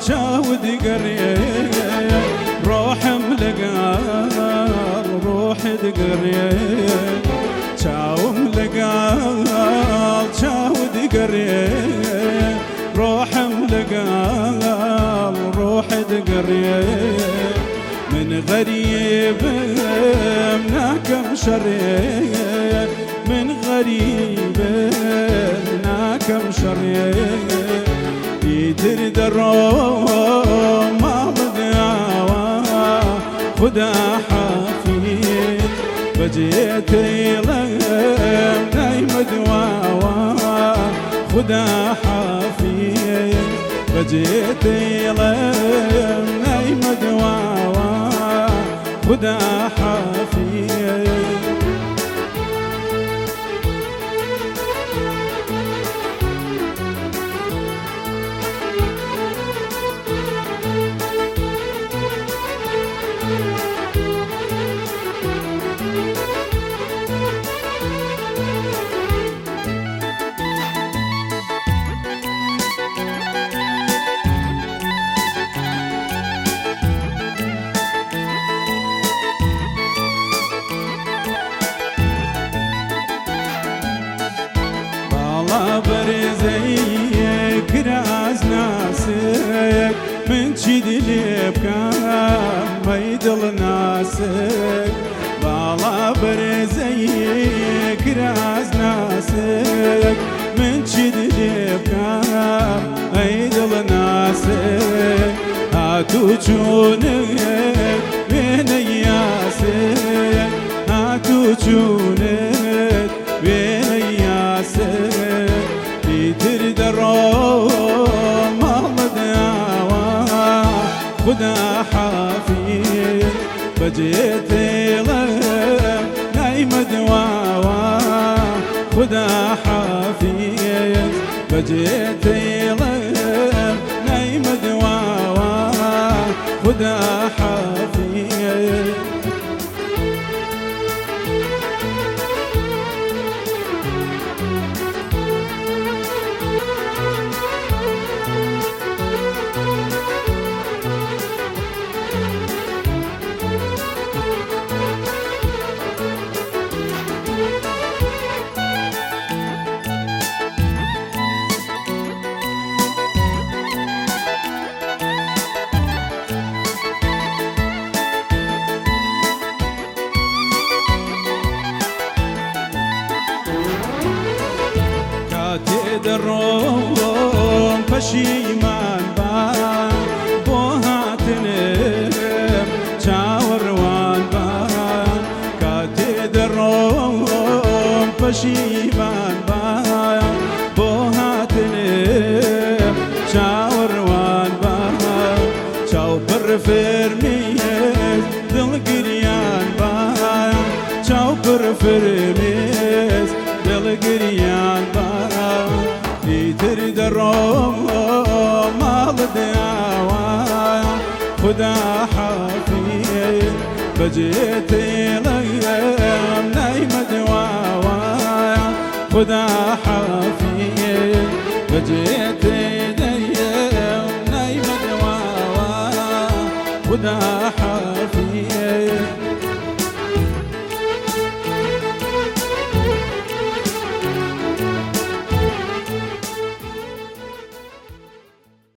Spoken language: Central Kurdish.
شاود قريب روح ملقال روح دقريب شاوم لقال شاود قريب روح ملقال روح دقريب من غريب مناكم شريب من غريب مناكم شريب يدر دروم ما بدعوى خدا حفيد بجيت يلم نايم دواوى خدا حفيد بجيت يلم نايم دواوى خدا حفيد برزيك راز ناسك من شد لبكام ما يدل ناسك بالا برزيك راز ناسك من شد لبكام ما يدل ناسك هاتو جونك بين ياسك هاتو جونك بين ياسك يدر دروم الله دعوى خدا حفيد بجيت يلم نايم دواوى خدا حفيد بجيت يلم نايم دواوى خدا حفيد دروم پشیمان بان بو هاتنم چاوروان بان کاتی دروم پشیمان بان بو هاتنم چاوروان بان چاو پر فرمیز دل گریان بان چاو پر فرمیز دل گریان بان يدر دروم مال دعوى خدا حفيد بجيت يلم نايم دواوى خدا حفيد بجيت يلم نايم دواوى خدا